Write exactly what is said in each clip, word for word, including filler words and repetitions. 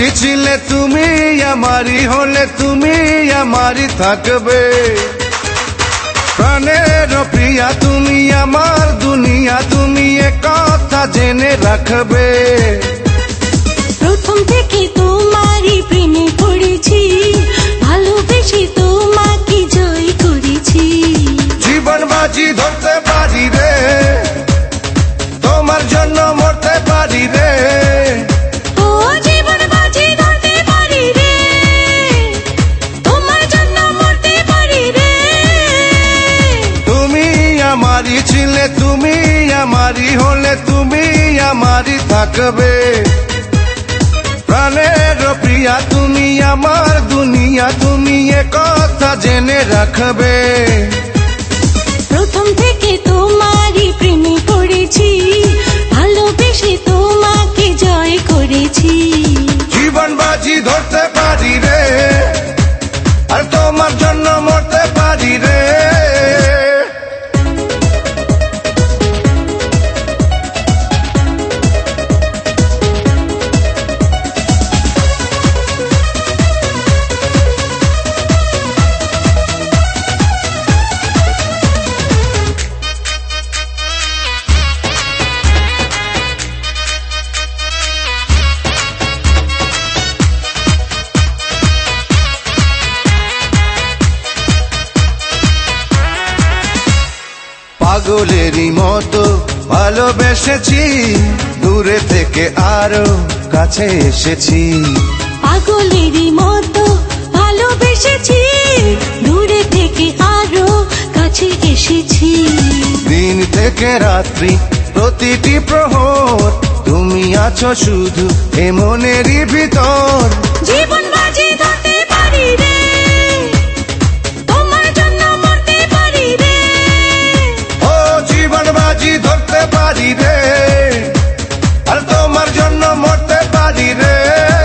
আমারই ছিলে তুমি, আমারই হলে তুমি আমারই থাকবে। প্রাণের প্রিয়া তুমি, আমার দুনিয়া তুমি, এ কথা জেনে রাখবে। প্রথম থেকে তোমারই প্রেমে পড়েছি, ভালোবেসে তোমাকে জয় করেছি। জীবন বাজি ধরতে পারি রে, তোমার জন্য মরতে পারি রে। ও জীবন বাজি ধরতে পারি রে, তোমার জন্য মরতে পারি রে। তুমি আমারই ছিলে তুমি, আমারই হলে তুমি আমারই থাকবে। প্রাণের প্রিয়া তুমি, আমার দুনিয়া তুমি, এ কথা জেনে রাখবে। প্রথম থেকে তোমারই প্রেমে পড়েছি, ভালোবেসে তোমাকে জয় করেছি। জীবন বাজি ধরতে পারি রে, আর তোমার জন্য মরতে পারি রে। পাগলেরই মতো ভালোবেসেছি, দূরে থেকে আরো কাছে এসেছি। পাগলেরই মতো ভালোবেসেছি, দূরে থেকে আরো কাছে এসেছি। দিন থেকে রাত্রি প্রতিটি প্রহর তুমি আছো শুধু এ মনেরই ভিতর। জীবন বাজি ধরতে পারি রে, তোমার জন্য মরতে পারি রে। ও জীবন বাজি ধরতে পারি রে, আর তোমার জন্য মরতে পারি রে।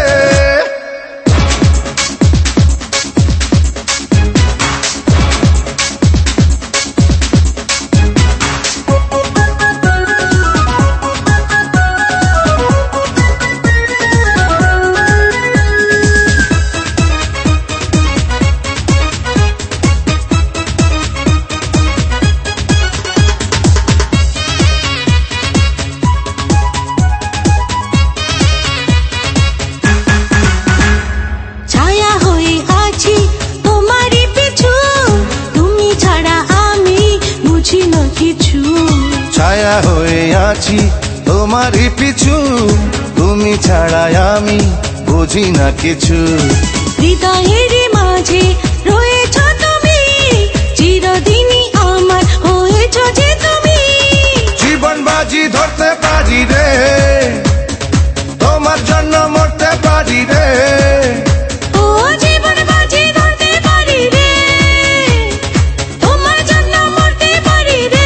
ছায়া হয়ে আছি তোমারই পিছু, তুমি ছাড়া আমি বুঝি না কিছু। ছায়া হয়ে আছি তোমারই পিছু, তুমি ছাড়া আমি বুঝি না কিছু। হৃদয়ের মাঝে রয়েছ তুমি, চিরদিনই আমার হয়েছ যে তুমি। জীবন বাজি ধরতে পারি রে, তোমার জন্য মরতে পারি রে। ও জীবন বাজি ধরতে পারি রে, তোমার জন্য মরতে পারি রে।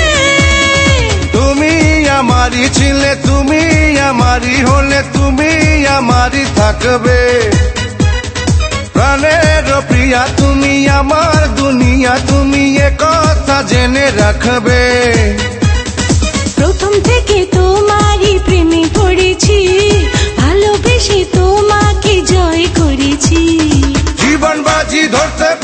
তুমি আমারই ছিলে তুমি, আমারই হলে তুমি আমারই থাকবে। প্রাণের প্রিয়া তুমি, আমার দুনিয়া তুমি, এ কথা জেনে রাখবে। প্রথম থেকে তোমারই প্রেমে পড়েছি, ভালোবেসে তোমাকে জয় করেছি। জীবন বাজি ধরতে